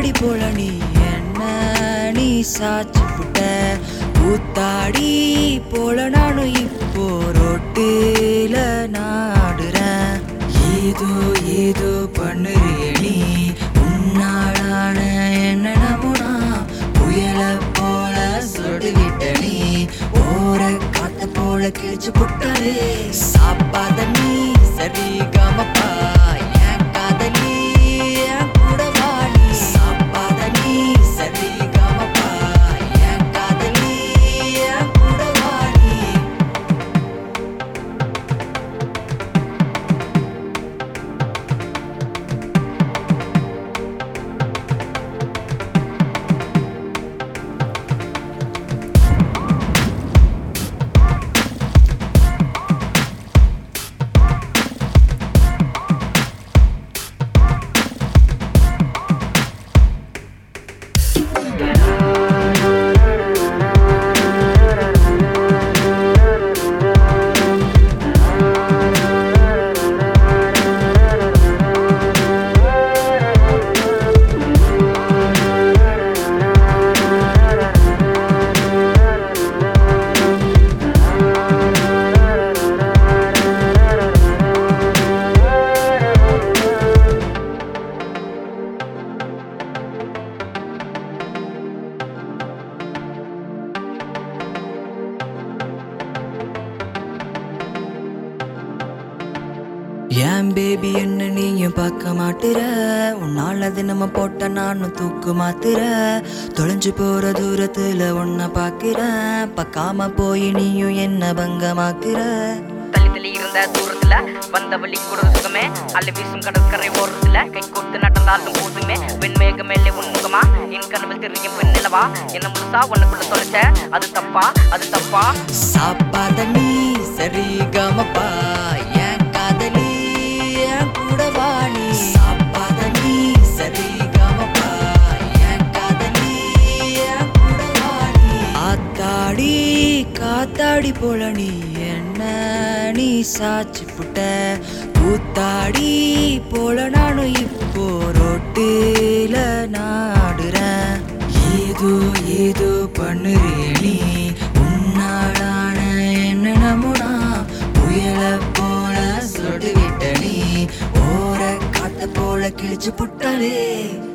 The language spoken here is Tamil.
காத்தாடி போல நீ என்ன நீ சாச்சு புட்ட கூத்தாடி போல நானும் இப்போ ரொட்டில நாடுறேன். ஏதோ ஏதோ பண்ணுறிய நீ உன்னாலான என்ன நமுனா புயல போல சொடுவிட்ட நீ ஓர காத்த போல கிழிச்சு புட்டாலே சாப்பாத நீ சரி கமப்பா என் காதலி என் கூட வாடி சாப்பாத நீ சரி கமப்பா என் காதலி என் கூட வாடி. ஏன் பேபி என்ன நீயும் பார்க்க மாட்டுற உன்னால தினம போட்ட நானும் தூக்கு மாத்துற தொலைஞ்சு போற தூரத்துல உன்ன பாக்குறேன் பக்காம போய் நீயும் என்ன பங்கமாக்குற. தள்ளி தள்ளி இருந்த தூரத்துல வந்த வழி கூட சுகமே அள்ளி வீசும் கடற்கரை ஓரத்துல கை கோர்த்து நடந்தாலும் போதுமே வெண்மேக மேலே உன்முகமா என் கனவில் தெரியும் வெண்ணிலவா என்ன முழுசா உன்னுக்குள்ள தொலைச்ச அது தப்பா அது தப்பா. சாப்பாத நீ சரி கமப்பா என் காதலி என் கூட வாடி சாப்பாத நீ சரி கமப்பா என் காதலி என் கூட வாடி. ஆத்தாடி காத்தாடி போல நீ என்ன நீ சாச்சு புட்ட கூத்தாடி போல நானும் இப்போ ரொட்டில நாடுறேன். ஏதோ ஏதோ பண்ணுறிய நீ உன்னாலான என்ன நமுனா புயல போல சொடுவிட்ட நீ ஓர காத்த போல கிழிச்சு புட்டாலே